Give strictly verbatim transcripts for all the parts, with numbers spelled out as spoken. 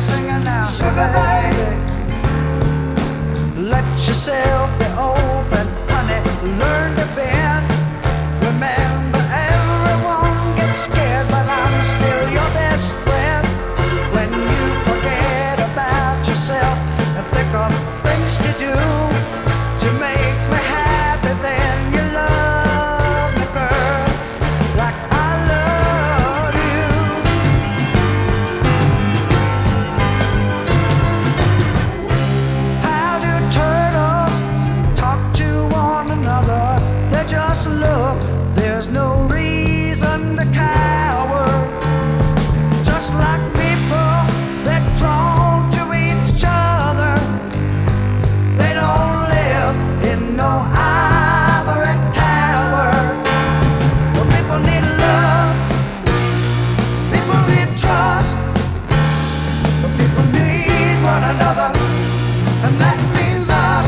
singing now, sugar baby. Let yourself be open, honey. Learn to bend. Remember, everyone gets scared, but I'm still your best friend. When you forget about yourself and think of things to do to make me happy, then you love me, girl, like I love you. How do turtles talk to one another? They just look. There's no reason to cower. Just like people, they're drawn to each other. They don't live in no ivory tower. Well, people need love. People need trust. But people need one another, and that means us.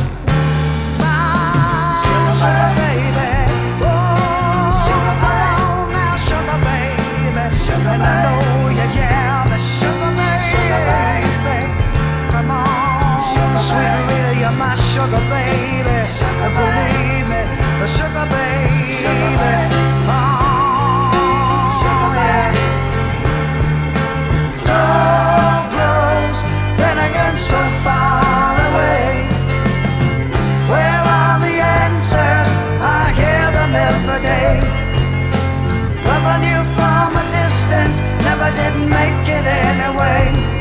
My sugar baby. Oh, sugar baby. Now sugar baby. Sugar baby. And I know you, yeah, the sugar baby. Sugar baby. Come on, sugar sweet Rita, you're my sugar baby. Sugar believe me, the sugar baby. Sugar baby. Oh, sugar baby. So close, then again so far away. Where are the answers? I hear them every day. Loving you from a distance never did make it anyway.